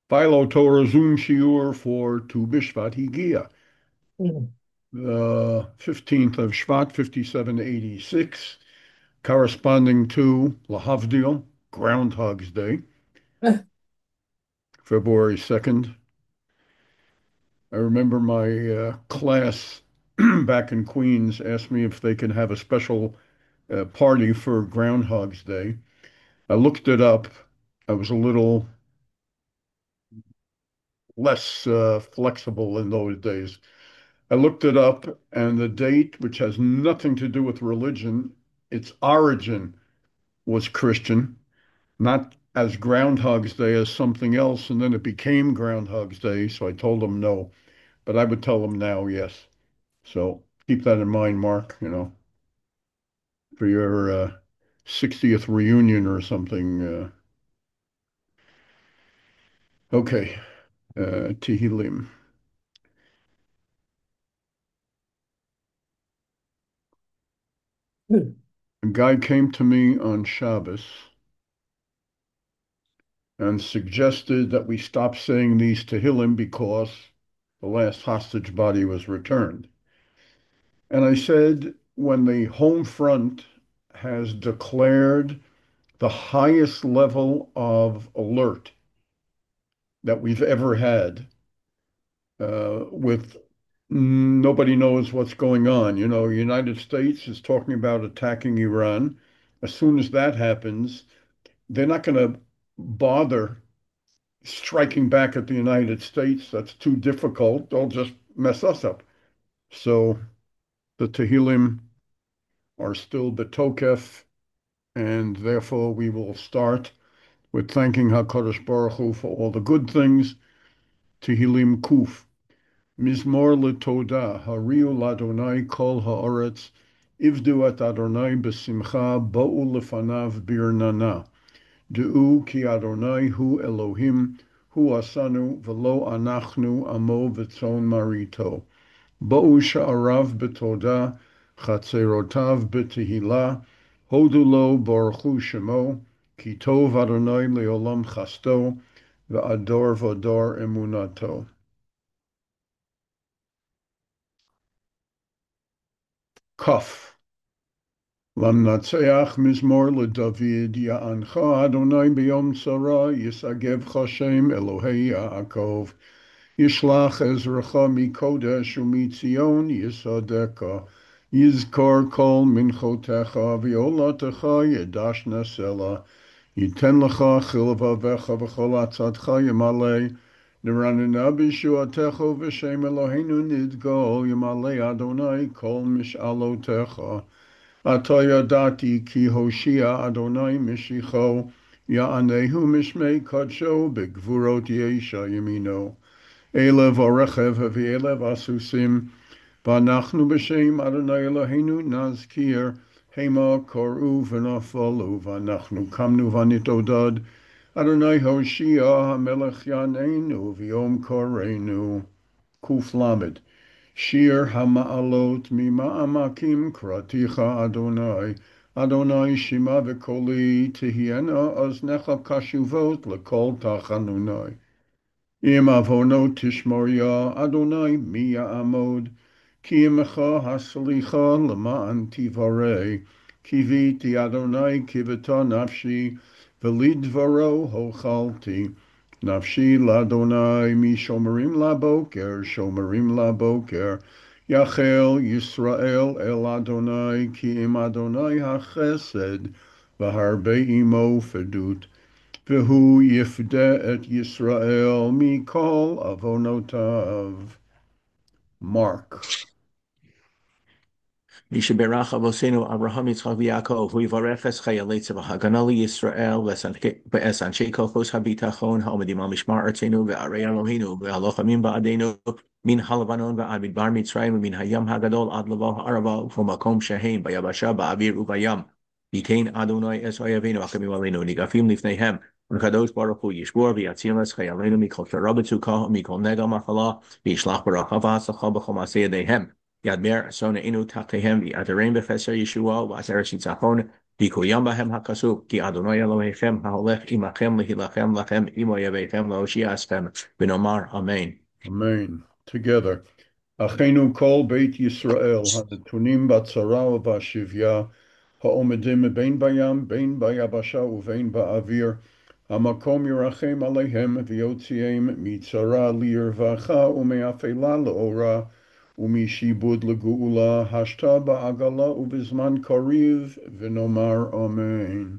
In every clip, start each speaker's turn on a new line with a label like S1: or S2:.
S1: Philo Torah Zoom Shiur for Tu Bishvat Higia, the 15th of Shvat, 5786, corresponding to Lahavdil, Groundhog's Day, February 2nd. I remember my class back in Queens asked me if they could have a special party for Groundhog's Day. I looked it up. I was a little less flexible in those days. I looked it up, and the date, which has nothing to do with religion, its origin was Christian, not as Groundhog's Day as something else, and then it became Groundhog's Day, so I told them no, but I would tell them now, yes. So keep that in mind, Mark, for your 60th reunion or something. Okay, Tehillim. A guy came to me on Shabbos and suggested that we stop saying these Tehillim because the last hostage body was returned. And I said, when the home front has declared the highest level of alert that we've ever had, with nobody knows what's going on. United States is talking about attacking Iran. As soon as that happens, they're not going to bother striking back at the United States. That's too difficult. They'll just mess us up. So the Tehillim are still betokef, and therefore we will start with thanking HaKadosh Baruch Hu for all the good things. Tehillim Kuf. Mizmor letoda, hariu ladonai kol haaretz, ivdu et Adonai besimcha, bo'u lefanav birnana. Du'u ki Adonai hu Elohim, hu asanu, velo anachnu amo v'tzon marito. Bo'u sha'arav betoda, chatzerotav betehila, hodu lo baruch hu shemo, ki tov Adonai leolam chasto, ve'ador v'ador emunato. Kaf. Lamnatseach mizmor leDavid ya'ancha Adonai b'yom tzara yisagevcha Shem Elohei Yaakov yishlach ezracha mikodesh umitzion yisadeka yizkor kol minchotecha v'yolatecha yedash nasela yiten lecha chilvavecha v'chol atzadcha yamalei Niranina b'shuatecha v'shem Eloheinu nidgol yamalei Adonai kol mish'alotecha Atayadati ki Hoshia Adonai Mishicho Ya'anehu Mishmei Kadsho Begvurot Yesha Yemino Elev Orechev V'elev Asusim V'anachnu B'Shem Adonai Eloheinu Nazkir Hema Koru V'nafolu V'anachnu Kamnu V'nitodad Adonai Hoshia HaMelech Yaneinu V'yom Korenu Kuf Lamed Shir Hama'alot Mima'amakim Kraticha Adonai Adonai Shima V'koli Tihiena Oznecha Kashuvot L'kol Tachanunai Im Avonot Tishmoria Adonai Miya Amod Ki Imecha Haslicha L'ma'an Tivarei Kiviti Adonai Kivita Nafshi V'lidvaro Hochalti Nafshi Ladonai mi shomerim laboker, shomerim laboker. Yachel Yisrael el Adonai ki im Adonai hachesed, v'harbe imo fedut. V'hu yifde et Yisrael mikol avonotav. Mark.
S2: Mishaberach Avosenu Abraham Yitzchak Yaakov Vivarech Es Chayaletz V'Haganali Yisrael V'Es Anshei Kochos Habitachon Ha'omedim Al Mishmar Artzenu V'Arei Eloheinu V'Halochamim Ba'adenu Min Halavanon V'Ad Midbar Mitzrayim Min Hayam Hagadol Ad Lavo Ha'arava U'Makom Shehem B'Yabasha Ba'avir U'Bayam Yitein Adonai Es Oyavenu Akamim Aleinu Nigafim Lifneihem V'Kadosh Baruch Hu Yishbor V'Yatzil Es Chayalenu Mikol Kerabetzukah Mikol Nega Machala V'Yishlach Baruch Hava Sacha B'Chom Aseh Yadehem Yadmer Sona Inu Tatehem V'Aterein B'Feser Yeshua V'Aser Shitzachon ויקוים בהם הפסוק, כי אדוני אלוהיכם ההולך עמכם להילחם לכם עמו יביכם להושיע אתכם, ונאמר אמן.
S1: Amen. Together. אחינו כל בית ישראל הנתונים בצרה ובשביה, העומדים בין בים, בין ביבשה ובין באוויר, המקום ירחם עליהם ויוציאם מצרה לרווחה ומאפלה לאורה ומשעבוד לגאולה, השתה בעגלה ובזמן קריב, ונאמר אמן.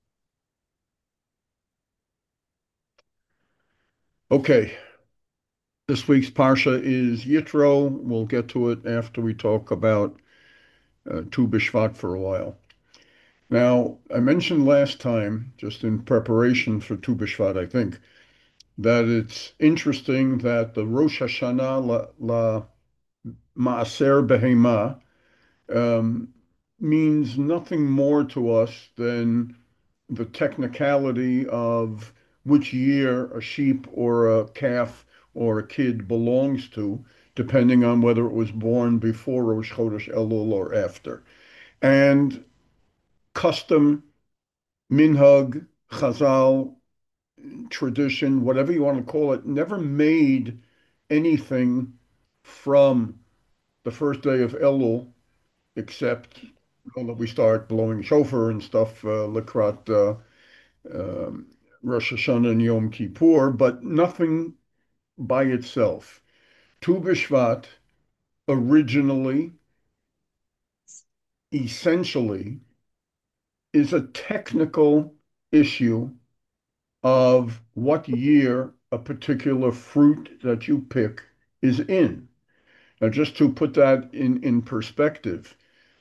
S1: Okay, this week's Parsha is Yitro. We'll get to it after we talk about Tu B'Shvat for a while. Now, I mentioned last time, just in preparation for Tu B'Shvat, I think, that it's interesting that the Rosh Hashanah la Maaser Behema um, means nothing more to us than the technicality of which year a sheep or a calf or a kid belongs to, depending on whether it was born before Rosh Chodesh Elul or after. And custom, minhag, chazal, tradition, whatever you want to call it, never made anything from the first day of Elul except that we start blowing shofar and stuff, likrat um, Rosh Hashanah and Yom Kippur, but nothing by itself. Tu B'Shvat originally, essentially, is a technical issue of what year a particular fruit that you pick is in. Now, just to put that in perspective,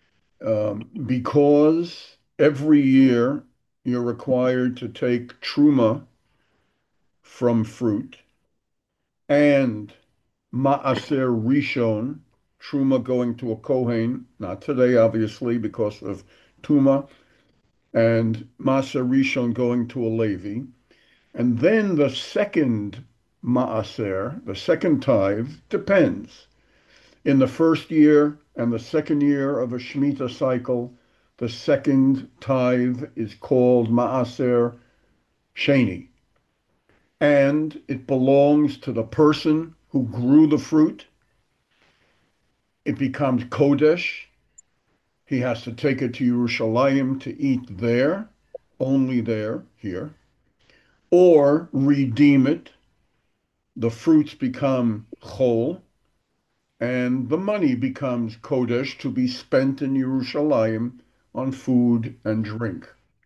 S1: because every year you're required to take truma from fruit and maaser rishon, truma going to a kohen, not today, obviously, because of tuma, and maaser rishon going to a levi. And then the second maaser, the second tithe, depends. In the first year and the second year of a Shemitah cycle, the second tithe is called maaser sheni, and it belongs to the person who grew the fruit. It becomes kodesh. He has to take it to Yerushalayim to eat there, only there, here, or redeem it. The fruits become chol, and the money becomes kodesh to be spent in Yerushalayim on food and drink.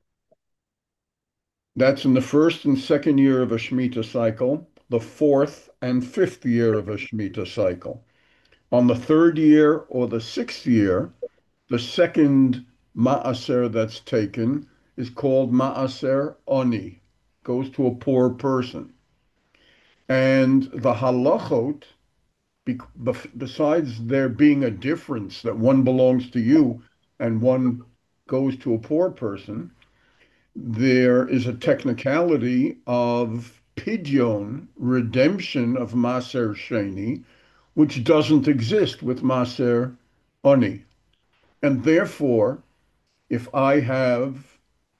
S1: That's in the first and second year of a Shemitah cycle, the fourth and fifth year of a Shemitah cycle. On the third year or the sixth year, the second maaser that's taken is called maaser oni, goes to a poor person. And the halachot, besides there being a difference that one belongs to you and one goes to a poor person, there is a technicality of pidyon, redemption of Maser Sheni, which doesn't exist with Maser Oni. And therefore, if I have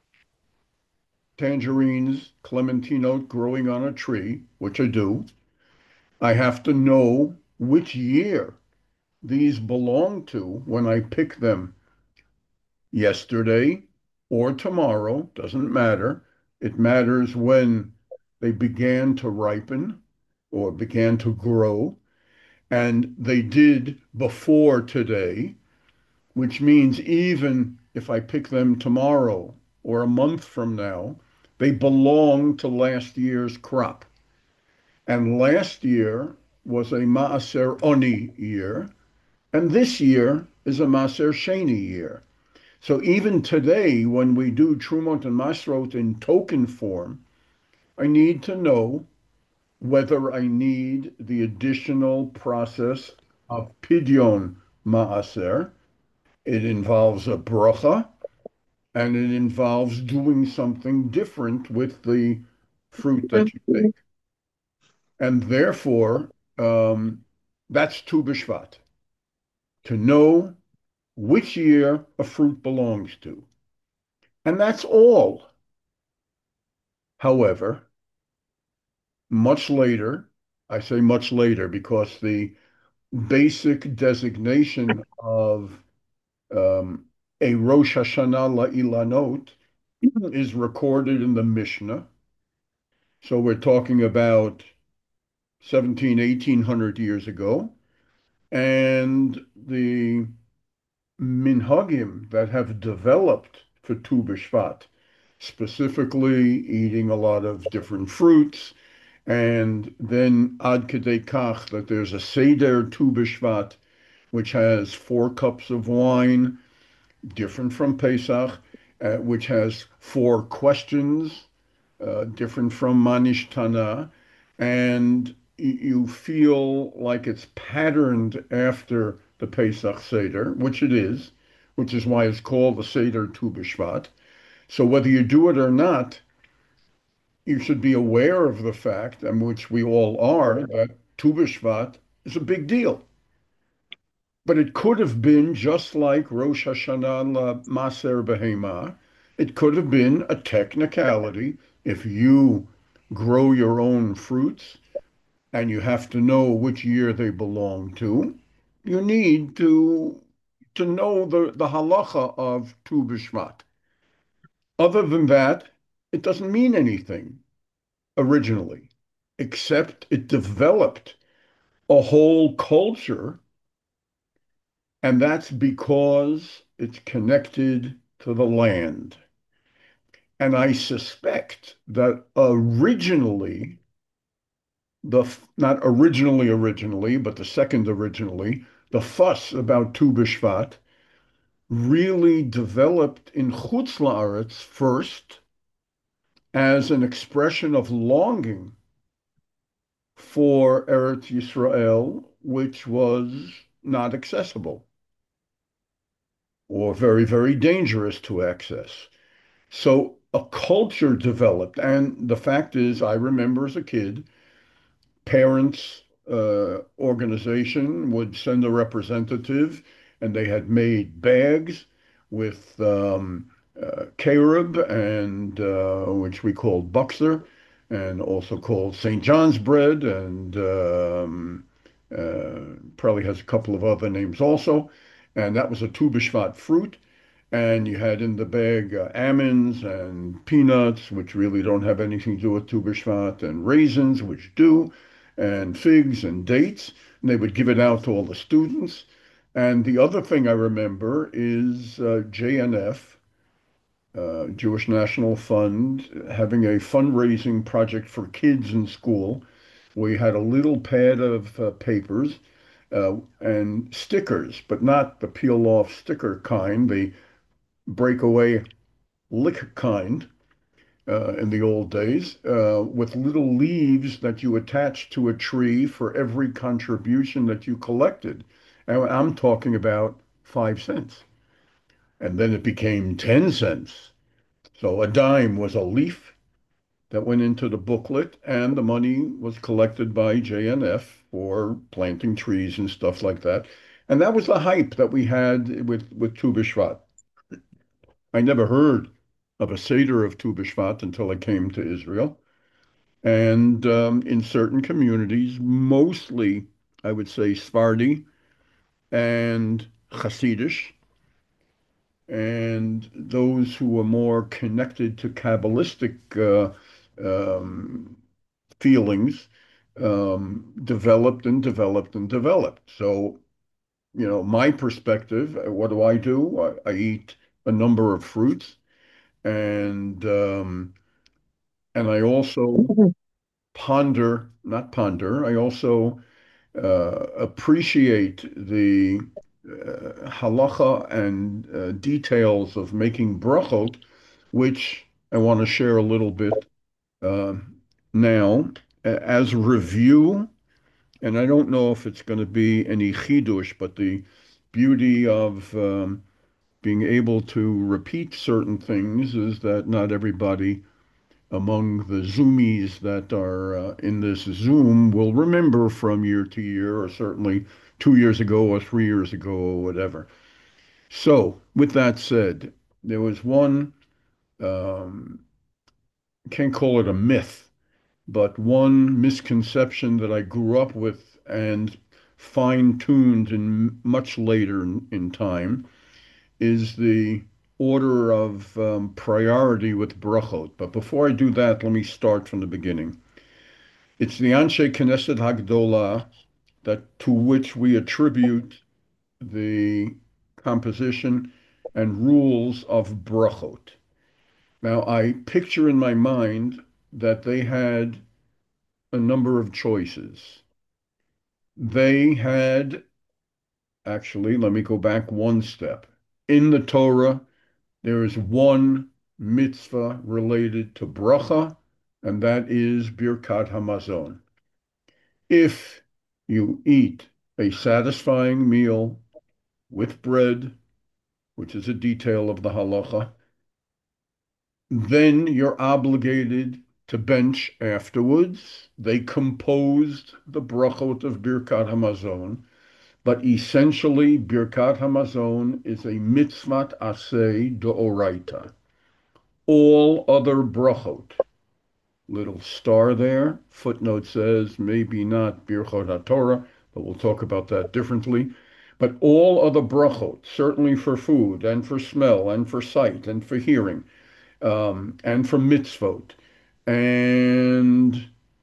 S1: tangerines, clementino growing on a tree, which I do, I have to know which year these belong to when I pick them yesterday or tomorrow, doesn't matter. It matters when they began to ripen or began to grow, and they did before today, which means even if I pick them tomorrow or a month from now, they belong to last year's crop. And last year was a Maaser Oni year, and this year is a Maaser Sheni year. So even today, when we do Trumot and Masrot in token form, I need to know whether I need the additional process of Pidyon Maaser. It involves a bracha, and it involves doing something different with the fruit that you take. And therefore, that's Tu B'Shvat, to know which year a fruit belongs to. And that's all. However, much later, I say much later because the basic designation of um, a Rosh Hashanah La'ilanot is recorded in the Mishnah. So we're talking about 17, 1800 years ago. And the minhagim that have developed for Tu B'Shvat, specifically eating a lot of different fruits, and then ad kedei kach that there's a Seder Tu B'Shvat, which has 4 cups of wine, different from Pesach, which has 4 questions, different from Manish Tana, and you feel like it's patterned after the Pesach Seder, which it is, which is why it's called the Seder Tu B'Shvat. So whether you do it or not, you should be aware of the fact, and which we all are, that Tu B'Shvat is a big deal. But it could have been just like Rosh Hashanah la Maser Behema. It could have been a technicality. If you grow your own fruits and you have to know which year they belong to, you need to know the halacha of Tu B'Shvat. Other than that, it doesn't mean anything originally, except it developed a whole culture, and that's because it's connected to the land. And I suspect that originally, not originally, but the second originally, the fuss about Tu B'Shvat really developed in Chutz La'aretz first as an expression of longing for Eretz Yisrael, which was not accessible or very, very dangerous to access. So a culture developed. And the fact is, I remember as a kid, parents' organization would send a representative, and they had made bags with carob and which we called Buxer, and also called St. John's bread, and probably has a couple of other names also. And that was a Tu B'Shvat fruit. And you had in the bag almonds and peanuts, which really don't have anything to do with Tu B'Shvat, and raisins, which do, and figs and dates. And they would give it out to all the students. And the other thing I remember is JNF, Jewish National Fund, having a fundraising project for kids in school. We had a little pad of papers and stickers, but not the peel off sticker kind, the breakaway lick kind in the old days, with little leaves that you attach to a tree for every contribution that you collected. And I'm talking about 5 cents. And then it became 10 cents. So a dime was a leaf that went into the booklet, and the money was collected by JNF for planting trees and stuff like that. And that was the hype that we had with Tu B'Shvat. I never heard of a Seder of Tu B'Shvat until I came to Israel. And in certain communities, mostly, I would say, Sephardi and Hasidish, and those who were more connected to Kabbalistic um, feelings developed and developed and developed. So, my perspective, what do? I eat a number of fruits, and I also not ponder, I also appreciate the halacha and details of making brachot, which I want to share a little bit uh, now as a review. And I don't know if it's going to be any chidush, but the beauty of being able to repeat certain things is that not everybody among the Zoomies that are in this Zoom will remember from year to year, or certainly 2 years ago or 3 years ago or whatever. So, with that said, there was one um, can't call it a myth, but one misconception that I grew up with and fine-tuned in much later in time is the order of priority with brachot. But before I do that, let me start from the beginning. It's the Anshe Knesset Hagdolah that to which we attribute the composition and rules of brachot. Now, I picture in my mind that they had a number of choices. They had, actually, let me go back one step. In the Torah, there is one mitzvah related to bracha, and that is Birkat Hamazon. If you eat a satisfying meal with bread, which is a detail of the halacha, then you're obligated to bench afterwards. They composed the brachot of Birkat Hamazon, but essentially Birkat Hamazon is a mitzvat aseh d'oraita. All other brachot, little star there, footnote says maybe not Birchot HaTorah, but we'll talk about that differently. But all other brachot, certainly for food and for smell and for sight and for hearing, and for mitzvot and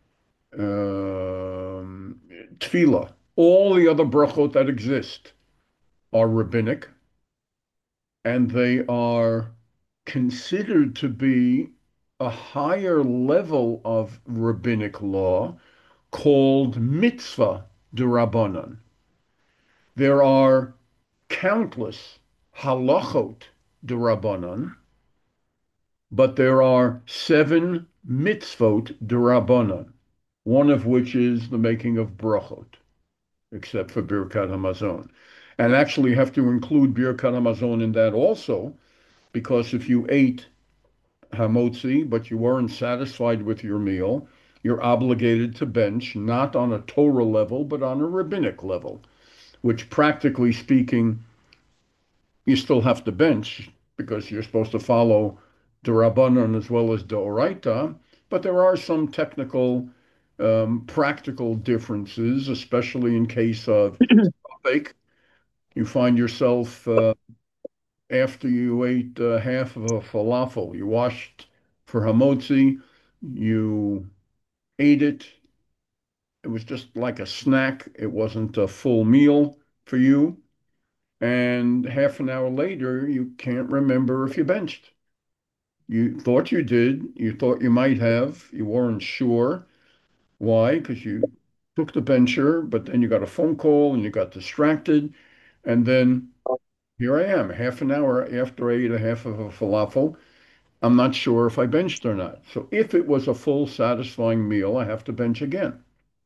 S1: tefillah. All the other brachot that exist are rabbinic, and they are considered to be a higher level of rabbinic law called mitzvah d'Rabbanan. There are countless halachot d'Rabbanan, but there are seven mitzvot d'Rabbanan, one of which is the making of brachot, except for Birkat Hamazon. And actually you have to include Birkat Hamazon in that also, because if you ate hamotzi, but you weren't satisfied with your meal, you're obligated to bench, not on a Torah level, but on a rabbinic level, which practically speaking, you still have to bench because you're supposed to follow the Rabbanon as well as the Oraita, but there are some technical, practical differences, especially in case of fake. You find yourself after you ate half of a falafel, you washed for hamotzi, you ate it. It was just like a snack. It wasn't a full meal for you. And half an hour later, you can't remember if you benched. You thought you did. You thought you might have. You weren't sure. Why? Because you took the bencher, but then you got a phone call and you got distracted. And then here I am, half an hour after I ate a half of a falafel. I'm not sure if I benched or not. So if it was a full, satisfying meal, I have to bench again.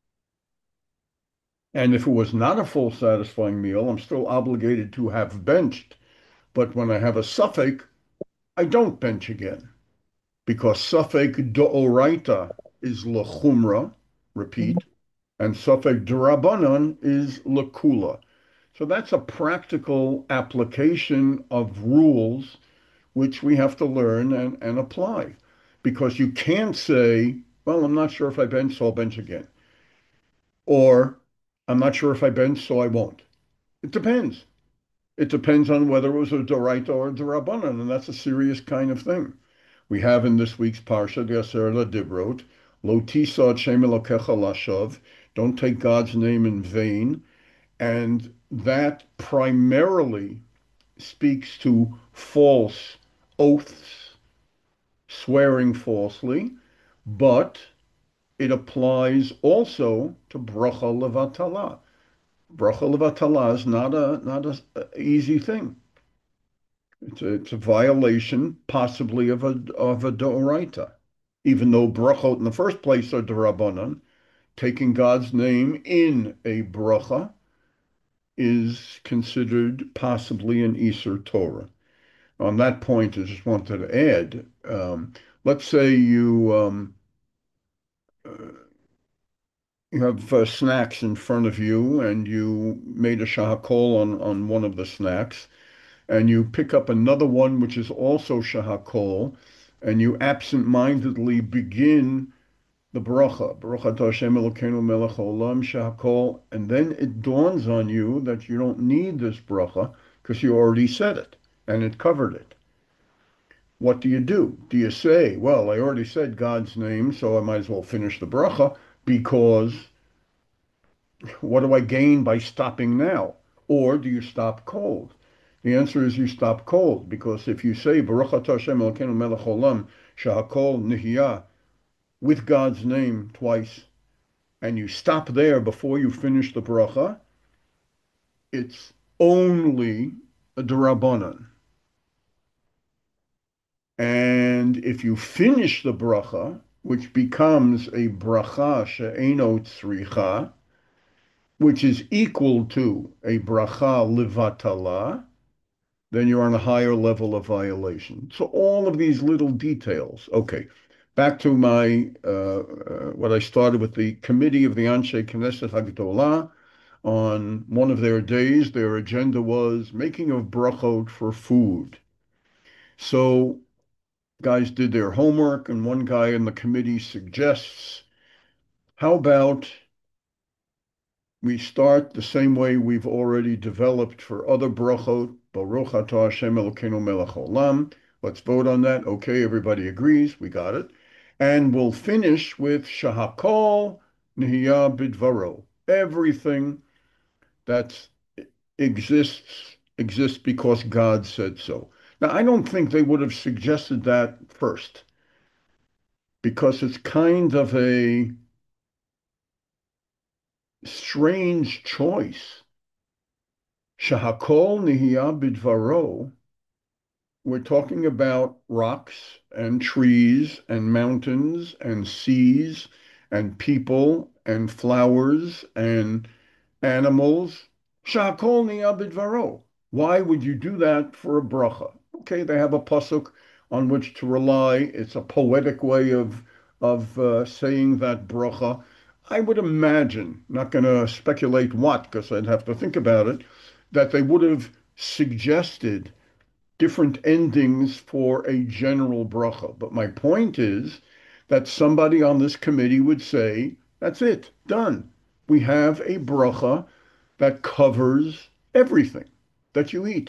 S1: And if it was not a full, satisfying meal, I'm still obligated to have benched. But when I have a suffix, I don't bench again because suffix d'oraita is lechumra, repeat, and suffix d'rabanan is lekula. So that's a practical application of rules which we have to learn and apply. Because you can't say, well, I'm not sure if I bench, so I'll bench again. Or I'm not sure if I bench, so I won't. It depends. It depends on whether it was a Doraita or a Darabanan, and that's a serious kind of thing. We have in this week's Parsha, the Aser LaDibrot, Lo tisa et Shem Elokecha lashav, don't take God's name in vain, and that primarily speaks to false oaths, swearing falsely, but it applies also to bracha levatala. Bracha levatala is not a easy thing. It's a violation, possibly of a doraita, even though brachot in the first place are derabanan. Taking God's name in a bracha is considered possibly an Iser Torah. On that point, I just wanted to add, let's say you have snacks in front of you and you made a shahakol on one of the snacks and you pick up another one which is also shahakol and you absent-mindedly begin the bracha, Baruch atah Hashem Elokeinu melech haolam shehakol, and then it dawns on you that you don't need this bracha because you already said it and it covered it. What do you do? Do you say, well, I already said God's name, so I might as well finish the bracha because what do I gain by stopping now? Or do you stop cold? The answer is you stop cold because if you say Baruch atah Hashem Elokeinu melech haolam shehakol nihiyah with God's name twice, and you stop there before you finish the bracha, it's only a drabanan. And if you finish the bracha, which becomes a bracha she'eno tzricha, which is equal to a bracha levatala, then you're on a higher level of violation. So all of these little details. Okay, back to my what I started with the committee of the Anshe Knesset Hagdolah. On one of their days, their agenda was making of brachot for food. So guys did their homework, and one guy in the committee suggests, how about we start the same way we've already developed for other brachot, Baruch atah Hashem Elokeinu melech haolam. Let's vote on that. Okay, everybody agrees. We got it. And we'll finish with Shahakol Nihiyah Bidvaro. Everything that exists because God said so. Now, I don't think they would have suggested that first because it's kind of a strange choice. Shahakol Nihiyah Bidvaro, we're talking about rocks and trees and mountains and seas and people and flowers and animals. Shakol niyah. Why would you do that for a bracha? Okay, they have a pasuk on which to rely. It's a poetic way of saying that bracha. I would imagine, not going to speculate what, because I'd have to think about it, that they would have suggested different endings for a general bracha. But my point is that somebody on this committee would say, that's it, done. We have a bracha that covers everything that you eat.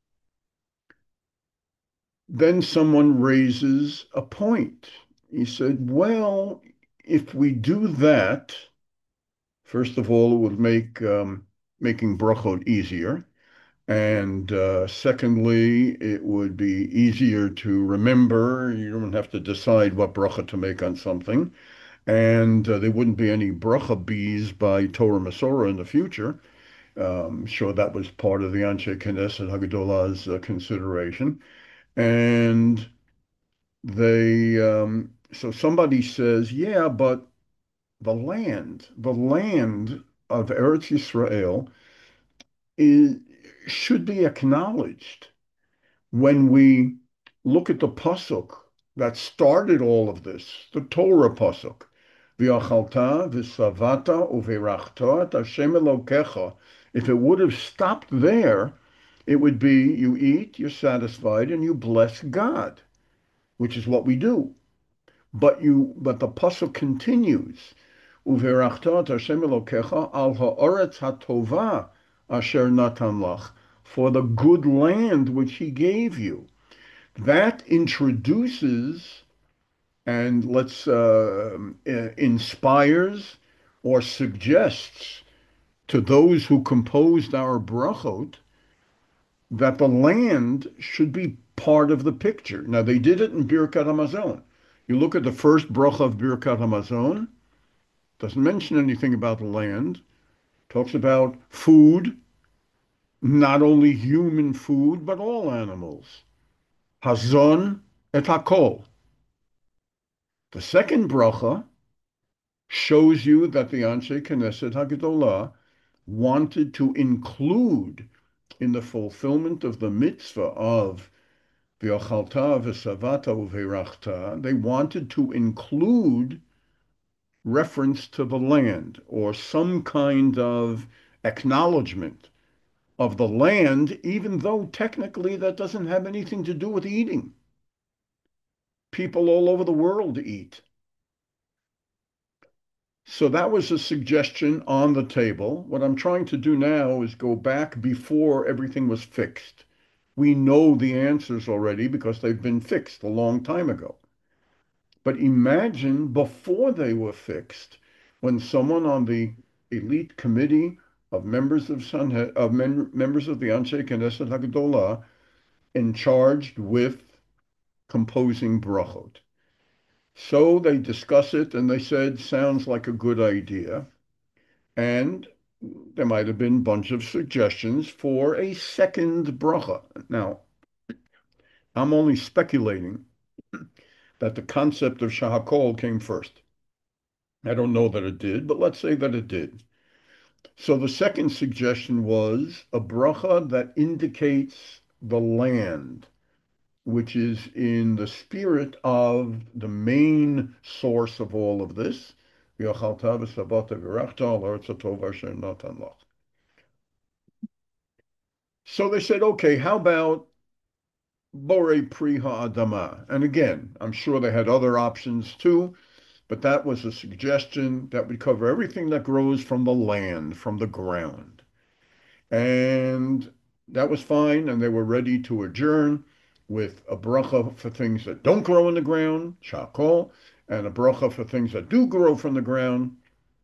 S1: Then someone raises a point. He said, well, if we do that, first of all, it would make making brachot easier. And secondly, it would be easier to remember. You don't have to decide what bracha to make on something. And there wouldn't be any bracha bees by Torah Masorah in the future. Sure, that was part of the Anshe Knesset Hagdolah's consideration. And so somebody says, yeah, but the land of Eretz Yisrael is, should be acknowledged when we look at the pasuk that started all of this, the Torah pasuk. V'achalta v'savata u'virachta et Hashem Elokecha. If it would have stopped there, it would be you eat, you're satisfied, and you bless God, which is what we do. But the pasuk continues. U'virachta et Hashem Elokecha al ha'oretz hatova asher natan lach, for the good land which he gave you. That introduces and inspires or suggests to those who composed our brachot that the land should be part of the picture. Now, they did it in Birkat Hamazon. You look at the first bracha of Birkat Hamazon, doesn't mention anything about the land, talks about food, not only human food, but all animals. Hazon et hakol. The second bracha shows you that the Anshe Knesset Hagdolah wanted to include in the fulfillment of the mitzvah of V'ochalta v'savata u'veirachta, they wanted to include reference to the land or some kind of acknowledgement of the land, even though technically that doesn't have anything to do with eating. people all over the world eat. So that was a suggestion on the table. What I'm trying to do now is go back before everything was fixed. We know the answers already because they've been fixed a long time ago. But imagine before they were fixed, when someone on the elite committee of members of members of the Anshe Knesset Hagdolah in charged with composing brachot. So they discuss it and they said, sounds like a good idea. And there might have been a bunch of suggestions for a second bracha. Now, I'm only speculating that the concept of Shahakol came first. I don't know that it did, but let's say that it did. So the second suggestion was a bracha that indicates the land, which is in the spirit of the main source of all of this. So they said, okay, how about Borei Pri Ha'adama? And again, I'm sure they had other options too, but that was a suggestion that would cover everything that grows from the land, from the ground. And that was fine, and they were ready to adjourn with a bracha for things that don't grow in the ground, shakol, and a bracha for things that do grow from the ground,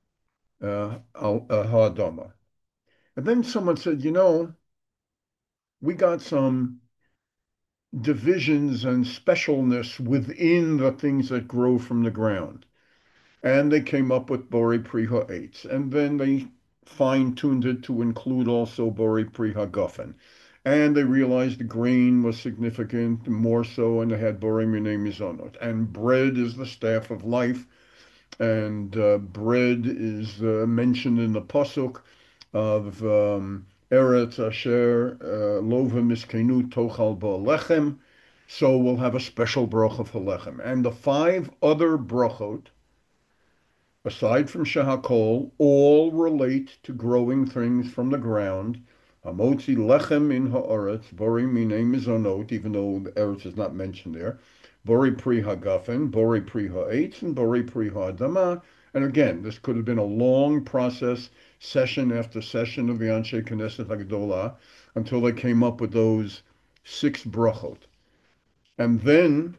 S1: ha'adama. And then someone said, we got some divisions and specialness within the things that grow from the ground. And they came up with Bori Priha 8s. And then they fine-tuned it to include also Bori Priha Guffin. And they realized the grain was significant, more so, and they had Bori Minei Mizonot. And bread is the staff of life, and bread is mentioned in the Pasuk of Eretz Asher Lova Miskenu Tochal Bo Lechem. So we'll have a special bracha for Lechem. And the five other brachot aside from Shahakol, all relate to growing things from the ground. Hamotzi lechem in haaretz, bori minei mizonot, even though the eretz is not mentioned there. Bori pri hagafen, bori pri ha'etz, and bori pri ha'adama. And again, this could have been a long process, session after session of the Anshe Knesset Hagdolah, until they came up with those six brachot. And then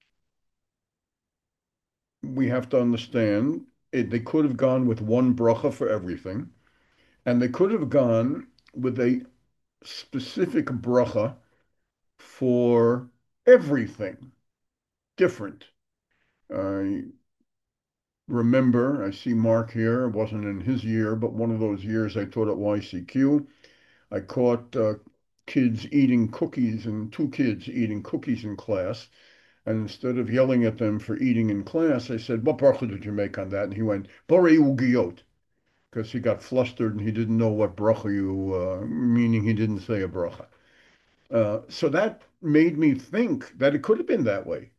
S1: we have to understand they could have gone with one bracha for everything, and they could have gone with a specific bracha for everything different. I remember, I see Mark here, it wasn't in his year, but one of those years I taught at YCQ, I caught kids eating cookies and two kids eating cookies in class. And instead of yelling at them for eating in class, I said, what bracha did you make on that? And he went, Borei Ugiyot, because he got flustered and he didn't know what bracha meaning he didn't say a bracha. So that made me think that it could have been that way.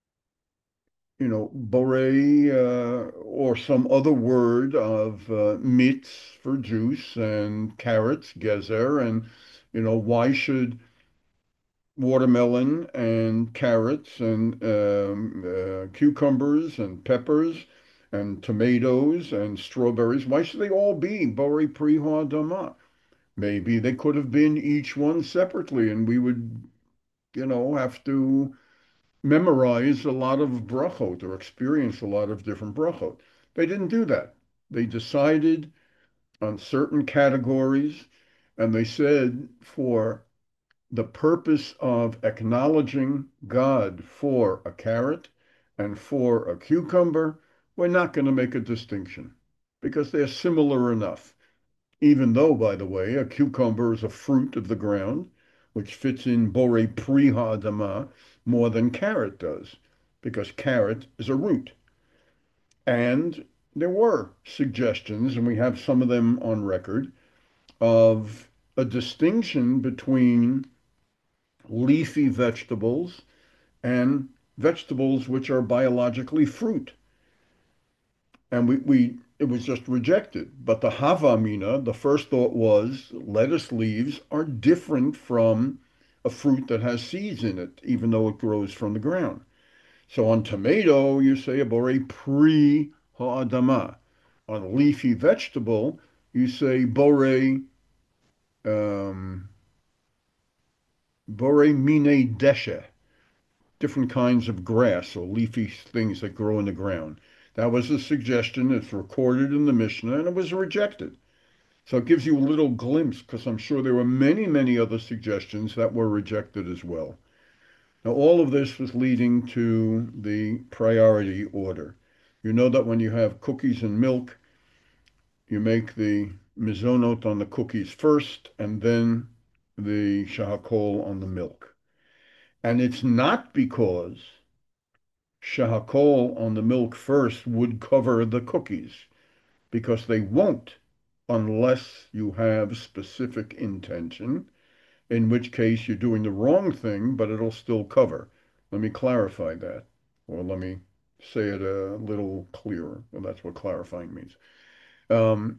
S1: Borei or some other word of mitz for juice and carrots, gezer, and why should watermelon and carrots and cucumbers and peppers and tomatoes and strawberries, why should they all be Borei Pri Ha'adama? Maybe they could have been each one separately, and we would, have to memorize a lot of brachot or experience a lot of different brachot. They didn't do that. They decided on certain categories, and they said for the purpose of acknowledging God for a carrot and for a cucumber, we're not going to make a distinction because they're similar enough. Even though, by the way, a cucumber is a fruit of the ground, which fits in Bore Pri Ha'adama more than carrot does, because carrot is a root. And there were suggestions, and we have some of them on record, of a distinction between leafy vegetables and vegetables which are biologically fruit. And it was just rejected. But the Havamina, the first thought was lettuce leaves are different from a fruit that has seeds in it, even though it grows from the ground. So on tomato, you say a borei pri ha'adama. On leafy vegetable, you say um, borei mine deshe, different kinds of grass or leafy things that grow in the ground. That was a suggestion. It's recorded in the Mishnah and it was rejected. So it gives you a little glimpse because I'm sure there were many, many other suggestions that were rejected as well. Now, all of this was leading to the priority order. You know that when you have cookies and milk, you make the mizonot on the cookies first and then the shahakol on the milk. And it's not because shahakol on the milk first would cover the cookies, because they won't unless you have specific intention, in which case you're doing the wrong thing, but it'll still cover. Let me clarify that, or let me say it a little clearer. Well, that's what clarifying means. Um,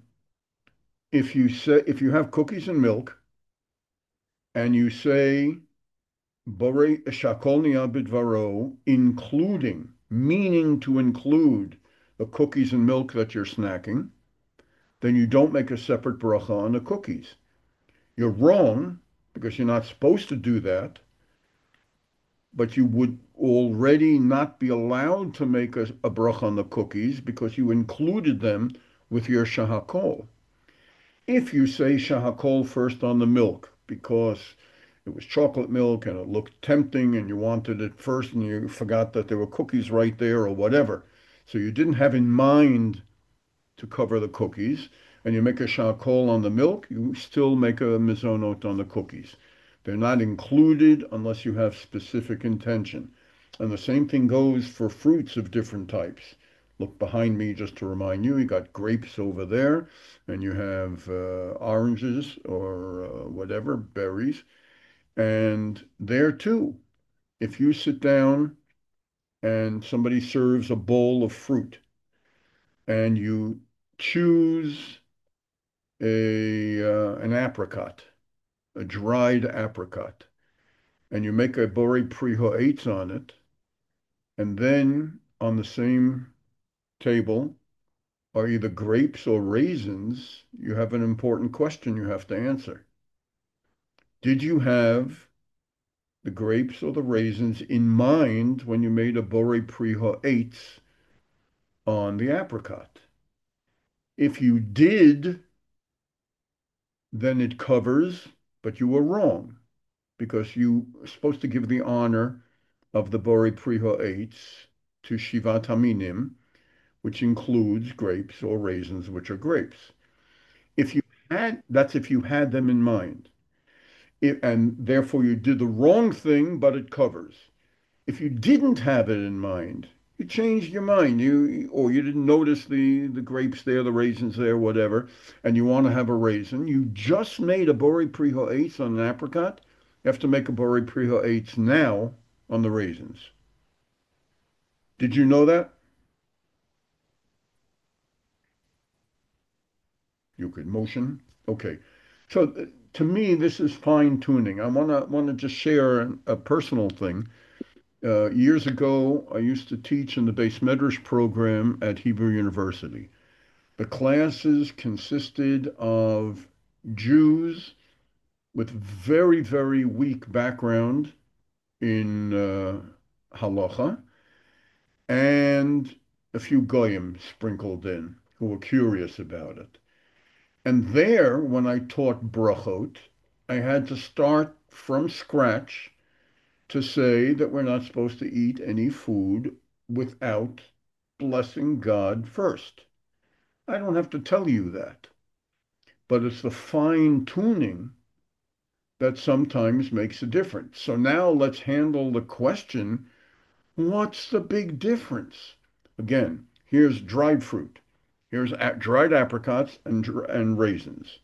S1: if you have cookies and milk and you say Borei Shakolnia Bidvaro, including, meaning to include the cookies and milk that you're snacking, then you don't make a separate bracha on the cookies. You're wrong because you're not supposed to do that, but you would already not be allowed to make a bracha on the cookies because you included them with your shahakol. If you say shahakol first on the milk because it was chocolate milk and it looked tempting and you wanted it first and you forgot that there were cookies right there or whatever, so you didn't have in mind to cover the cookies, and you make a shakol on the milk, you still make a mizonot on the cookies. They're not included unless you have specific intention. And the same thing goes for fruits of different types. Look behind me just to remind you, you got grapes over there, and you have oranges or whatever, berries. And there too, if you sit down and somebody serves a bowl of fruit and you choose an apricot, a dried apricot, and you make a borei pri ha'etz on it, and then on the same table are either grapes or raisins, you have an important question you have to answer. Did you have the grapes or the raisins in mind when you made a borei pri ha'etz on the apricot? If you did, then it covers, but you were wrong because you are supposed to give the honor of the Borei Pri Ha'etz to Shivat Haminim, which includes grapes or raisins, which are grapes. If you that's if you had them in mind. And therefore you did the wrong thing, but it covers. If you didn't have it in mind, you changed your mind, or you didn't notice the grapes there, the raisins there, whatever, and you want to have a raisin, you just made a Borei Pri Ha'etz on an apricot, you have to make a Borei Pri Ha'etz now on the raisins. Did you know that? You could motion. Okay. So to me, this is fine tuning. I want to just share a personal thing. Years ago, I used to teach in the Beis Medrash program at Hebrew University. The classes consisted of Jews with very, very weak background in halacha and a few goyim sprinkled in who were curious about it. And there, when I taught brachot, I had to start from scratch to say that we're not supposed to eat any food without blessing God first. I don't have to tell you that, but it's the fine tuning that sometimes makes a difference. So now let's handle the question, what's the big difference? Again, here's dried fruit. Here's dried apricots and raisins.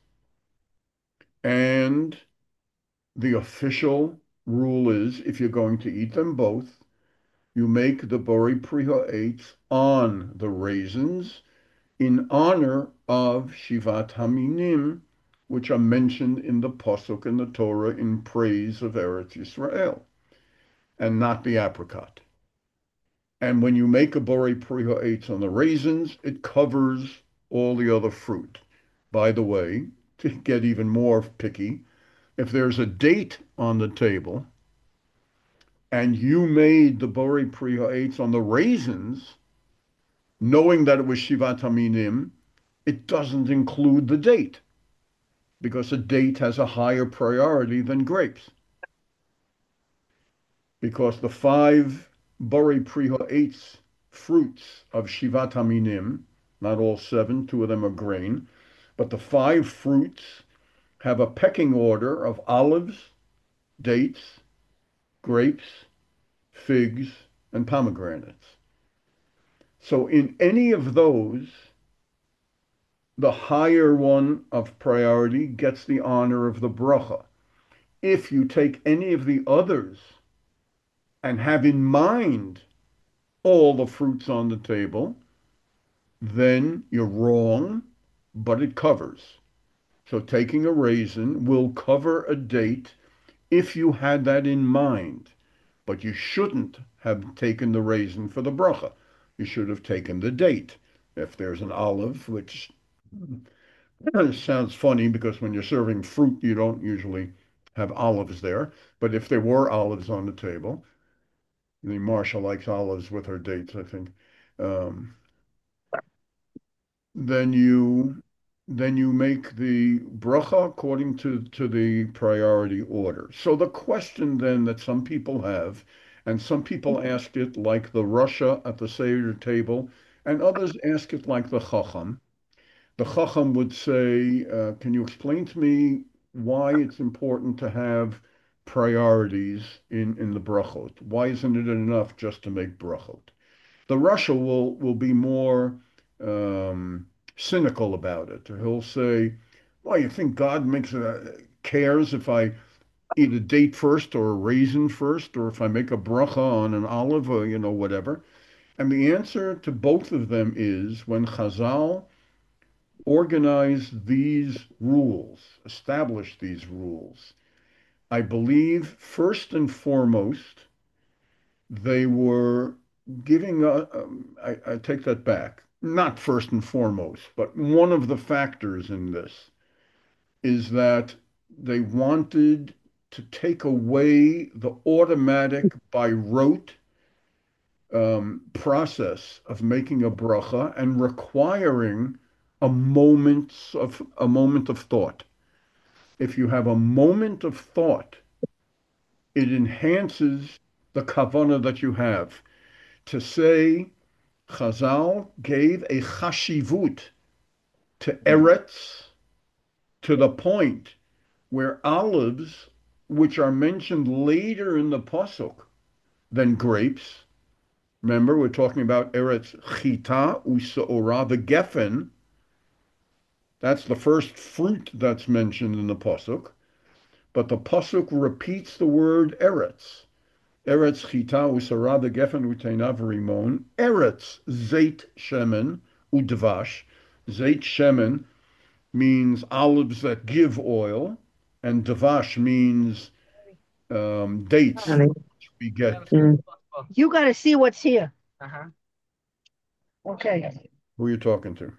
S1: And the official rule is if you're going to eat them both, you make the Borei Pri Ha'etz on the raisins in honor of Shivat Haminim, which are mentioned in the Pasuk in the Torah in praise of Eretz Yisrael, and not the apricot. And when you make a borei pri ha'etz on the raisins, it covers all the other fruit. By the way, to get even more picky, if there's a date on the table and you made the borei pri ha'etz on the raisins, knowing that it was Shivat Haminim, it doesn't include the date because a date has a higher priority than grapes. Because the five Borei Pri Ha'etz fruits of Shivat Haminim, not all seven, two of them are grain, but the five fruits have a pecking order of olives, dates, grapes, figs, and pomegranates. So in any of those, the higher one of priority gets the honor of the bracha. If you take any of the others and have in mind all the fruits on the table, then you're wrong, but it covers. So taking a raisin will cover a date if you had that in mind, but you shouldn't have taken the raisin for the bracha. You should have taken the date. If there's an olive, which sounds funny because when you're serving fruit, you don't usually have olives there. But if there were olives on the table, the Marsha likes olives with her dates, I think. Um, then you then you make the bracha according to the priority order. So the question then that some people have, and some people ask it like the Russia at the Seder table, and others ask it like the Chacham. The Chacham would say, "Can you explain to me why it's important to have priorities in the brachot? Why isn't it enough just to make brachot?" The Russia will be more um, cynical about it. He'll say, "Well, you think God cares if I eat a date first or a raisin first, or if I make a bracha on an olive or whatever?" And the answer to both of them is when Chazal organized these rules, established these rules. I believe first and foremost they were giving I take that back. Not first and foremost, but one of the factors in this is that they wanted to take away the automatic by rote process of making a bracha and requiring a moment of thought. If you have a moment of thought, it enhances the kavanah that you have. To say Chazal gave a chashivut to Eretz to the point where olives, which are mentioned later in the pasuk than grapes, remember we're talking about Eretz chita usaora, the geffen, that's the first fruit that's mentioned in the pasuk, but the pasuk repeats the word Eretz. Eretz chita usara the geffen uteinav rimon. Eretz zeit shemen udvash. Zeit shemen means olives that give oil, and dvash means dates
S3: Honey.
S1: we get.
S3: Mm. You got to see what's here. Okay.
S1: Who are you talking to?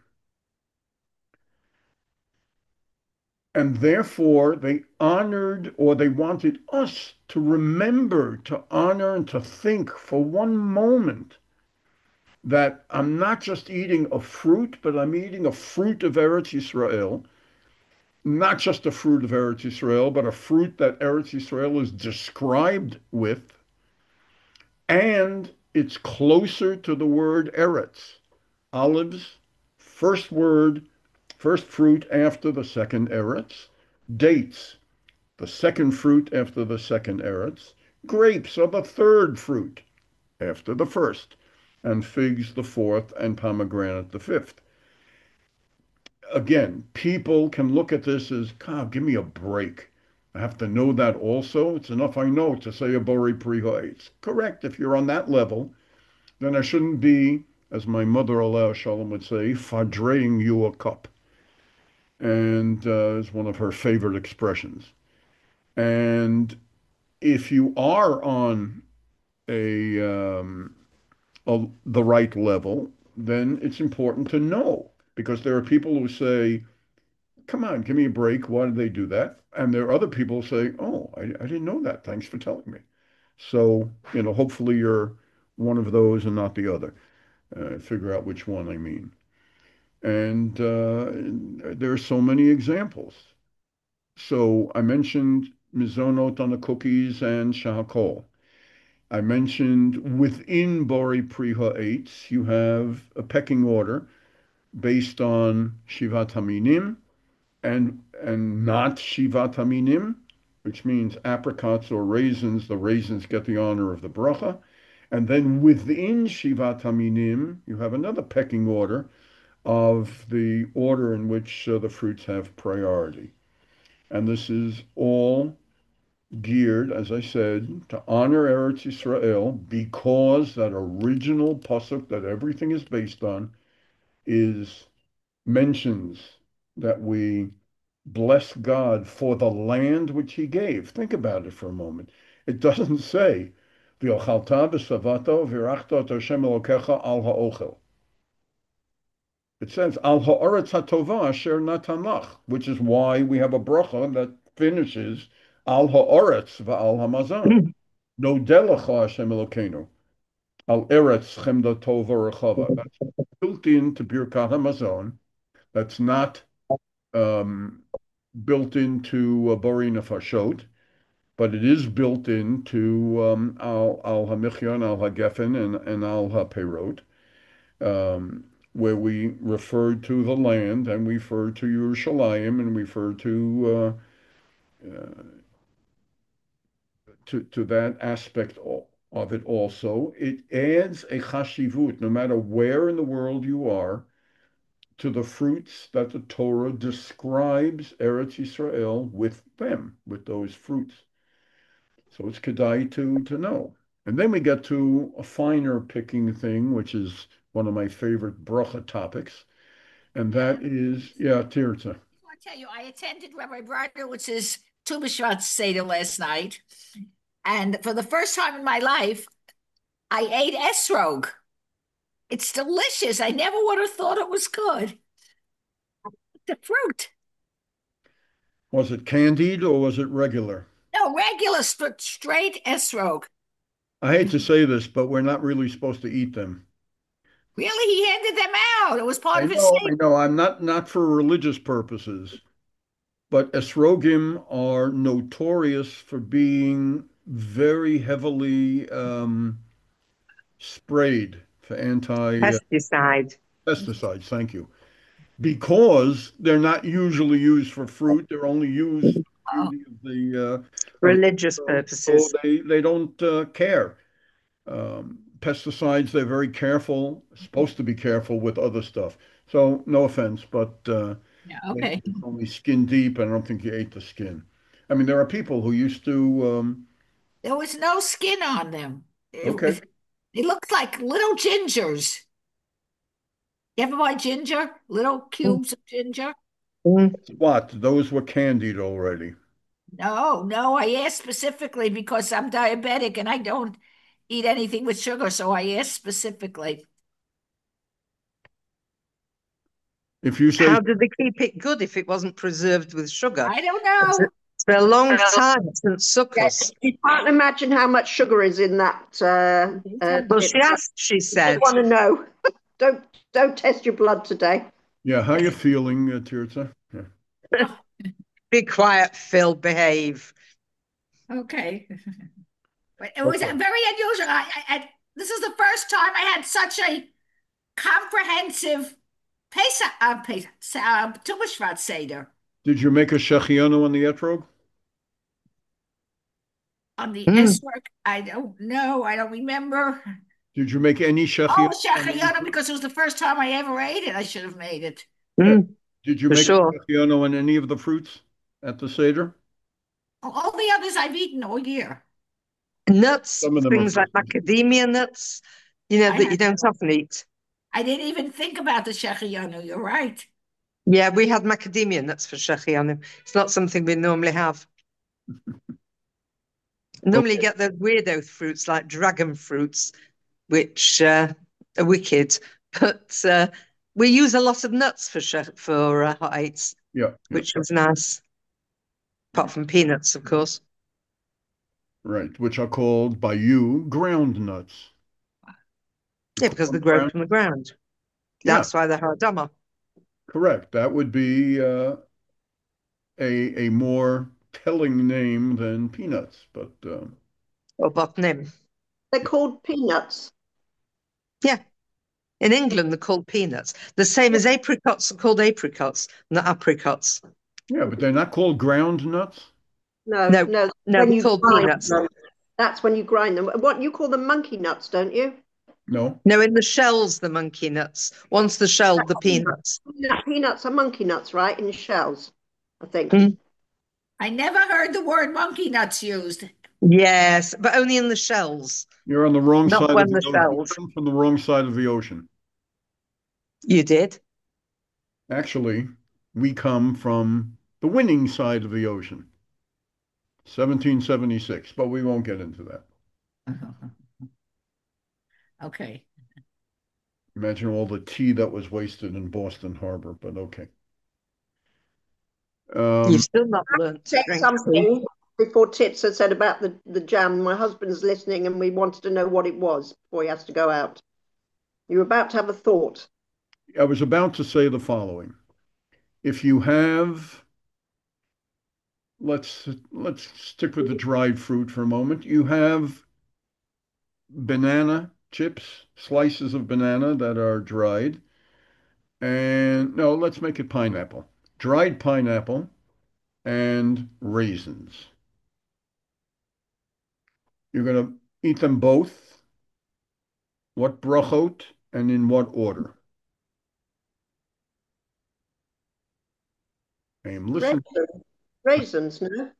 S1: And therefore, they honored or they wanted us to remember, to honor, and to think for one moment that I'm not just eating a fruit, but I'm eating a fruit of Eretz Yisrael, not just a fruit of Eretz Yisrael, but a fruit that Eretz Yisrael is described with, and it's closer to the word Eretz. Olives, first word, first fruit after the second Eretz. Dates, the second fruit after the second Eretz. Grapes are the third fruit after the first, and figs the fourth, and pomegranate the fifth. Again, people can look at this as, God, give me a break. I have to know that also. It's enough I know to say a Bori Priho. It's correct. If you're on that level, then I shouldn't be, as my mother Alea Shalom would say, fadraying you a cup. And is one of her favorite expressions. And if you are on a the right level, then it's important to know because there are people who say, come on, give me a break. Why did they do that? And there are other people saying, oh, I didn't know that. Thanks for telling me. So, hopefully you're one of those and not the other. Figure out which one I mean. And there are so many examples. So I mentioned mizonot on the cookies and shahakol. I mentioned within Bori Pri Ha'etz, you have a pecking order based on Shivat Haminim and not Shivat Haminim, which means apricots or raisins. The raisins get the honor of the bracha. And then within Shivat Haminim, you have another pecking order of the order in which the fruits have priority. And this is all geared, as I said, to honor Eretz Yisrael because that original pasuk that everything is based on is mentions that we bless God for the land which He gave. Think about it for a moment. It doesn't say, "V'ochalta v'savato v'irachta et Hashem Elokecha al ha'ochel." It says, "Al ha'aretz hatova asher natan lach," which is why we have a bracha that finishes, "Al ha'aretz v'al hamazon." No delecha Hashem Elokeinu. Al eretz chemda tova rechava. That's built into Birkat Hamazon. That's not built into Bori Nefashot, but it is built into Al Hamichyon, Al Hagefen, and Al HaPeirot, where we refer to the land and we refer to Yerushalayim and we refer to that aspect of it also. It adds a chashivut, no matter where in the world you are, to the fruits that the Torah describes Eretz Yisrael with them, with those fruits. So it's kedai to know. And then we get to a finer picking thing, which is one of my favorite bracha topics, and that is, yeah, Tirza.
S4: I tell you, I attended Rabbi Brodowitz's Tu B'Shvat Seder last night, and for the first time in my life, I ate esrog. It's delicious. I never would have thought it was good. The fruit.
S1: Was it candied or was it regular?
S4: No, regular, straight esrog.
S1: I hate to say this, but we're not really supposed to eat them.
S4: Really, he handed them out. It was part
S1: I
S4: of his
S1: know, I
S4: seder.
S1: know. I'm not for religious purposes, but esrogim are notorious for being very heavily sprayed for
S5: Pesticide.
S1: pesticides. Thank you. Because they're not usually used for fruit. They're only used for
S4: Oh,
S1: the beauty of the
S5: Religious
S1: so
S5: purposes.
S1: they don't care. Pesticides, they're very careful, supposed to be careful with other stuff. So no offense, but
S4: yeah,
S1: I think
S4: okay.
S1: it's only skin deep. I don't think you ate the skin. I mean, there are people who used to.
S4: There was no skin on them.
S1: Okay,
S4: It looked like little gingers. You ever buy ginger? Little cubes of ginger?
S5: Mm.
S1: what? Those were candied already.
S4: No, no, I asked specifically because I'm diabetic and I don't eat anything with sugar, so I asked specifically.
S1: If you say
S5: How did they keep it good if it wasn't preserved with sugar?
S4: I don't
S5: It's
S4: know.
S5: for a long time since
S3: Yes,
S5: suckers.
S3: you can't imagine how much sugar is in that.
S5: Well,
S3: Tip.
S5: she asked, she
S3: I
S5: said.
S3: just want to know. Don't test your blood today.
S1: yeah, how you feeling, Tirza? Yeah.
S5: Be quiet, Phil, behave.
S4: Okay. But it was
S1: Okay.
S4: very unusual. This is the first time I had such a comprehensive Tu B'Shvat Seder
S1: Did you make a shechianu on the etrog?
S4: on the
S5: Mm.
S4: esrog. I don't know. I don't remember.
S1: Did you make any
S4: Oh,
S1: shechianu on the
S4: shachayana,
S1: etrog?
S4: because it was the first time I ever ate it. I should have made it.
S1: Yeah.
S5: Mm,
S1: Did you
S5: for
S1: make a
S5: sure.
S1: shechianu on any of the fruits at the Seder?
S4: All the others I've eaten all year.
S5: Nuts,
S1: Some of them are
S5: things like
S1: fruits.
S5: macadamia nuts,
S4: I
S5: that you don't often eat.
S4: I didn't even think about the shechiyanu. You're right.
S5: Yeah, we had macadamia nuts for shechianu. It's not something we normally have. Normally you
S1: Okay.
S5: get the weirdo fruits like dragon fruits, which are wicked. But we use a lot of nuts for hot eights,
S1: Yeah,
S5: which is nice, apart from peanuts, of course.
S1: right, which are called by you ground nuts. You
S5: Yeah,
S1: call
S5: because they
S1: them
S5: grow
S1: ground.
S5: from the ground.
S1: Yeah,
S5: That's why they're hardama.
S1: correct. That would be a more telling name than peanuts, but
S5: Or botnim.
S3: They're called peanuts.
S5: Yeah. In England, they're called peanuts. The same as apricots are called apricots, not apricots.
S1: yeah, but they're not called ground nuts.
S3: No,
S5: No,
S3: no,
S5: no,
S3: when
S5: they're
S3: you
S5: called
S3: grind
S5: peanuts.
S3: them. That's when you grind them. What you call them monkey nuts, don't you?
S1: No.
S5: No, in the shells, the monkey nuts. Once they're shelled, the peanuts.
S3: Peanuts are monkey nuts, right? In shells, I think.
S5: Mm.
S4: I never heard the word monkey nuts used.
S5: Yes, but only in the shells,
S1: You're on the wrong
S5: not
S1: side of
S5: when
S1: the
S5: they're
S1: ocean. You
S5: shelled.
S1: come from the wrong side of the ocean.
S5: You did?
S1: Actually, we come from the winning side of the ocean, 1776, but we won't get into that.
S4: Okay.
S1: Imagine all the tea that was wasted in Boston Harbor, but okay.
S5: You've still not learnt to
S3: Say
S5: drink tea.
S3: something before Titsa said about the jam. My husband's listening and we wanted to know what it was before he has to go out. You're about to have a thought.
S1: I was about to say the following. If you have, let's stick with the dried fruit for a moment. You have banana chips, slices of banana that are dried. And no, let's make it pineapple. Dried pineapple and raisins. You're going to eat them both. What brachot and in what order? I am listening.
S3: Raisins, no?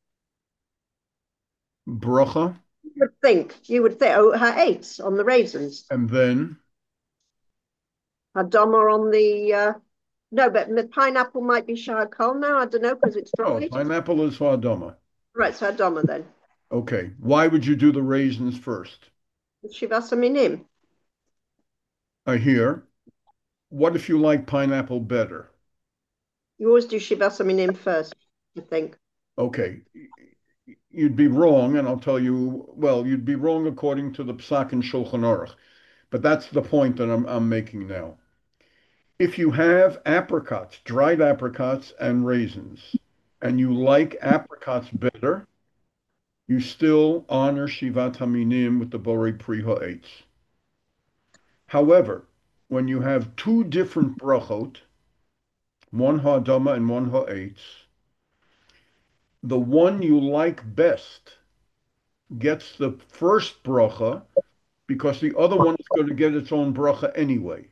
S1: Bracha
S3: You would think, oh, her eights on the raisins.
S1: and then
S3: Her doma on the, no, but the pineapple might be shahakol now. I don't know because it's
S1: oh,
S3: dried.
S1: pineapple is hadama.
S3: Right, so her doma then.
S1: Okay. Why would you do the raisins first?
S3: Shivasa minim.
S1: I hear. What if you like pineapple better?
S3: You always do shivasa minim first, I think.
S1: Okay. You'd be wrong, and I'll tell you, well, you'd be wrong according to the Psak and Shulchan Aruch, but that's the point that I'm making now. If you have apricots, dried apricots and raisins, and you like apricots better, you still honor Shivat Haminim with the Borei Pri Ha'etz. However, when you have two different brachot, one Ha'adama and one Ha'etz, the one you like best gets the first bracha because the other one is going to get its own bracha anyway.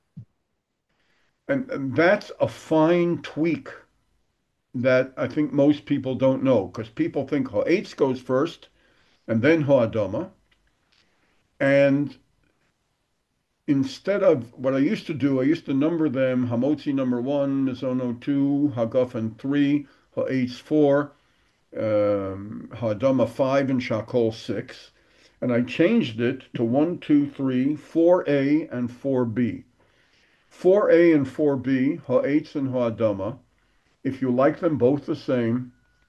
S1: And that's a fine tweak that I think most people don't know because people think Ha'etz goes first and then Ha'adama. And instead of what I used to do, I used to number them Hamotzi number one, Mizono two, Hagafen three, Ha'etz four, Ha'adama five, and Shakol six. And I changed it to 1, 2, 3, 4A and 4B. 4A and 4B, Ha'etz and Ha'adama, if you like them both the same,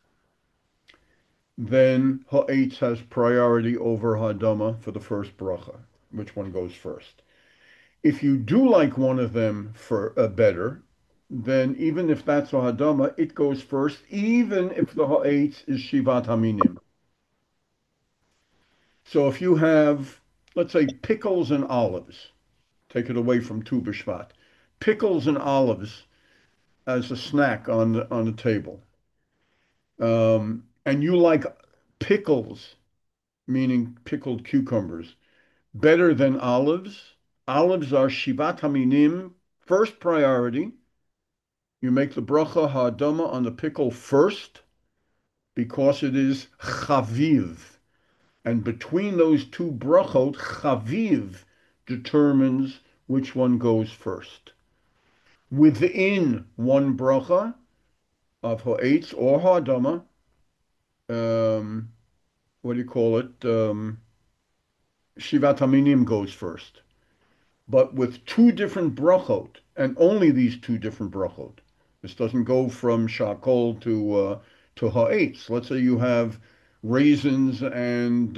S1: then Ha'etz has priority over Ha'adama for the first bracha, which one goes first. If you do like one of them for better, then even if that's Ha'adama, it goes first, even if the Ha'etz is Shivat Haminim. So if you have, let's say, pickles and olives, take it away from Tu B'Shvat, pickles and olives as a snack on the table. And you like pickles, meaning pickled cucumbers, better than olives. Olives are Shivat Haminim, first priority. You make the bracha ha'adama on the pickle first because it is chaviv. And between those two brachot, chaviv determines which one goes first. Within one bracha of ha'etz or ha'adama, what do you call it? Shivat Haminim goes first, but with two different brachot, and only these two different brachot. This doesn't go from Shakol to Ha'etz. Let's say you have raisins and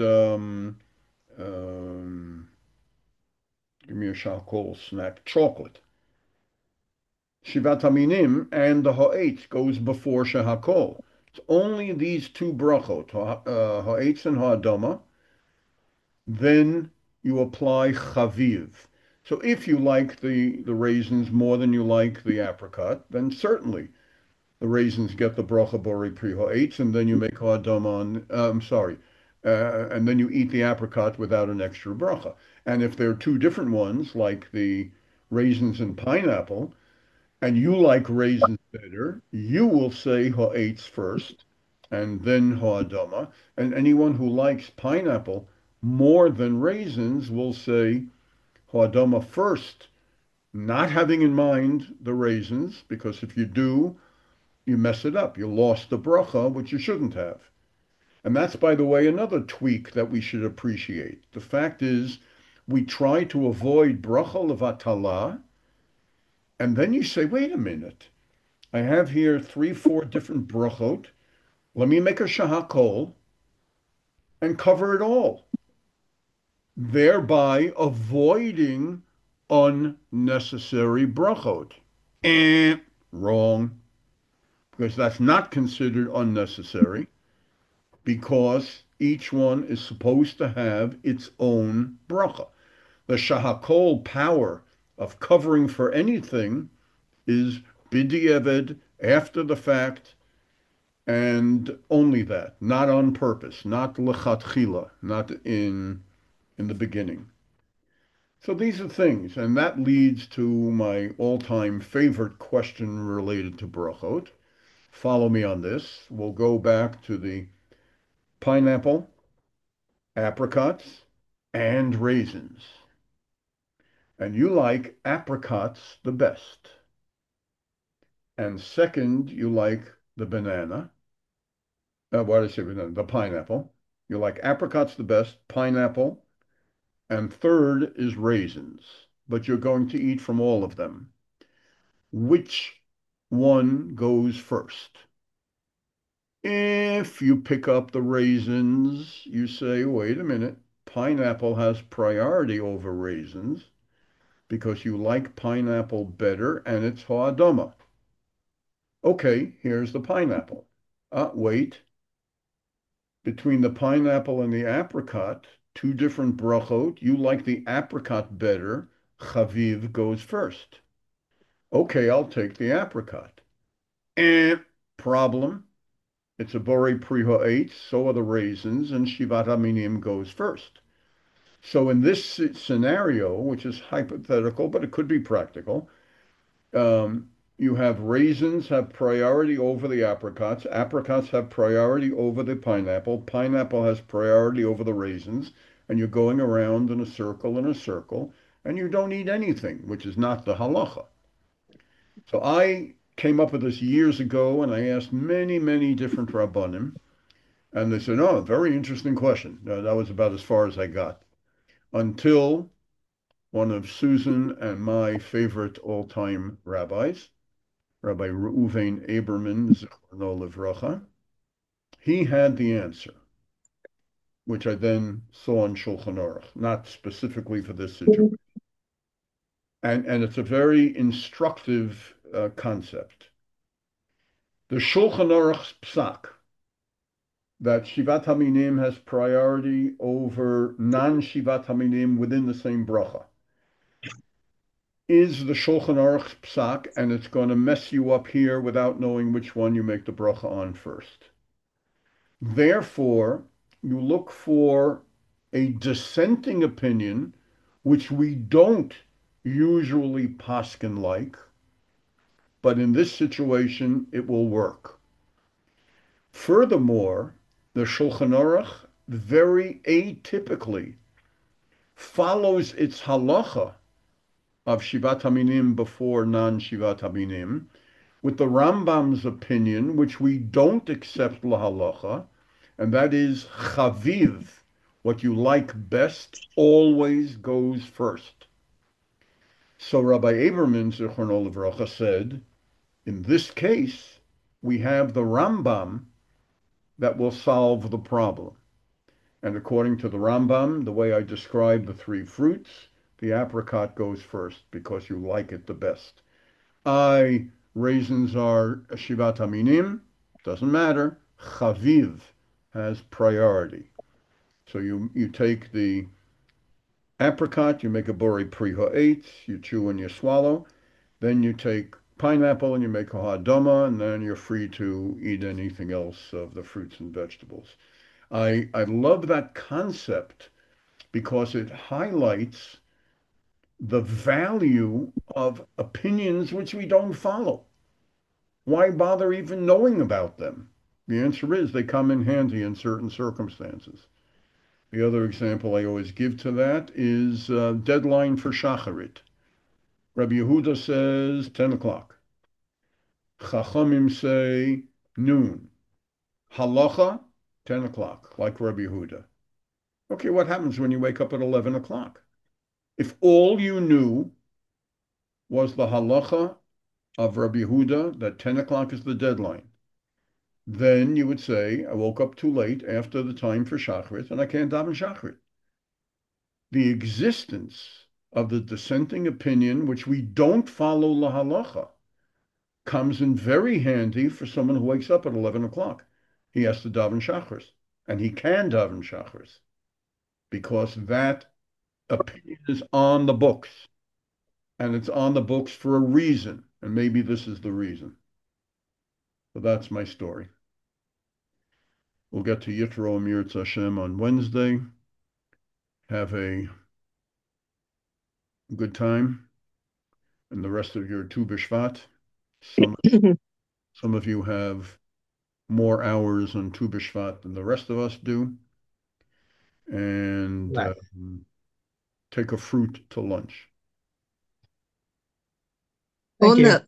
S1: um, give me a Shakol snack, chocolate. Shivat Haminim and the Ha'etz goes before Shehakol. It's only these two brachot, Ha'etz and Ha'adama. Then you apply Chaviv. So if you like the raisins more than you like the apricot, then certainly the raisins get the bracha bori pri ha'etz, and then you make ha'adam on, and then you eat the apricot without an extra bracha. And if there are two different ones, like the raisins and pineapple, and you like raisins better, you will say ha'etz first, and then ha'adama. And anyone who likes pineapple more than raisins will say ha'adama first, not having in mind the raisins, because if you do, you mess it up. You lost the bracha, which you shouldn't have. And that's, by the way, another tweak that we should appreciate. The fact is, we try to avoid bracha levatala, and then you say, wait a minute, I have here three, four different brachot. Let me make a shahakol and cover it all, thereby avoiding unnecessary brachot. Wrong, because that's not considered unnecessary, because each one is supposed to have its own bracha. The shahakol power of covering for anything is b'di'evid, after the fact, and only that, not on purpose, not lechatchila, not in the beginning. So these are things, and that leads to my all-time favorite question related to brachot. Follow me on this. We'll go back to the pineapple, apricots, and raisins. And you like apricots the best. And second, you like the banana. Why did I say banana? The pineapple. You like apricots the best, pineapple, and third is raisins. But you're going to eat from all of them. Which one goes first? If you pick up the raisins, you say, wait a minute, pineapple has priority over raisins because you like pineapple better and it's ha'adama. Okay, here's the pineapple. Wait, between the pineapple and the apricot, two different brachot, you like the apricot better, chaviv goes first. Okay, I'll take the apricot. Problem. It's a borei pri ha'etz, so are the raisins, and shivat haminim goes first. So in this scenario, which is hypothetical, but it could be practical, you have raisins have priority over the apricots, apricots have priority over the pineapple, pineapple has priority over the raisins, and you're going around in a circle, and you don't eat anything, which is not the halacha. So I came up with this years ago, and I asked many, many different rabbanim, and they said, "Oh, very interesting question." That was about as far as I got until one of Susan and my favorite all-time rabbis, Rabbi Reuven Aberman, Zichrono Livracha, he had the answer, which I then saw in Shulchan Aruch, not specifically for this situation. And it's a very instructive concept. The Shulchan Aruch psak that Shivat Haminim has priority over non-Shivat Haminim within the same bracha is the Shulchan Aruch psak, and it's going to mess you up here without knowing which one you make the bracha on first. Therefore, you look for a dissenting opinion, which we don't usually paskin like, but in this situation, it will work. Furthermore, the Shulchan Aruch very atypically follows its halacha of Shivat Haminim before non-Shivat Haminim with the Rambam's opinion, which we don't accept la halacha, and that is chaviv, What you like best always goes first. So Rabbi Aberman, Zichrono Livracha, said, in this case, we have the Rambam that will solve the problem. And according to the Rambam, the way I describe the three fruits, the apricot goes first because you like it the best. Raisins are Shivat Aminim, doesn't matter. Chaviv has priority. So you take the apricot, you make a bori pri ha'etz, you chew and you swallow. Then you take pineapple and you make a ha'adama, and then you're free to eat anything else of the fruits and vegetables. I love that concept because it highlights the value of opinions which we don't follow. Why bother even knowing about them? The answer is they come in handy in certain circumstances. The other example I always give to that is deadline for Shacharit. Rabbi Yehuda says 10 o'clock. Chachamim say noon. Halacha, 10 o'clock, like Rabbi Yehuda. Okay, what happens when you wake up at 11 o'clock? If all you knew was the halacha of Rabbi Yehuda, that 10 o'clock is the deadline, then you would say, I woke up too late after the time for Shacharit, and I can't daven Shacharit. The existence of the dissenting opinion, which we don't follow la halacha, comes in very handy for someone who wakes up at 11 o'clock. He has to daven Shacharis, and he can daven Shacharis because that opinion is on the books, and it's on the books for a reason, and maybe this is the reason. So that's my story. We'll get to Yitro Amir Hashem on Wednesday. Have a good time and the rest of your Tu B'Shvat. Some of you have more hours on Tu B'Shvat than the rest of us do. And take a fruit to lunch.
S6: Thank you.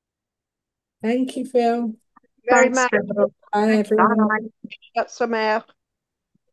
S7: Thank you, Phil.
S3: Very
S5: Thanks,
S3: much.
S5: Phil.
S7: Bye, everyone.
S5: Bye.
S3: That's some air.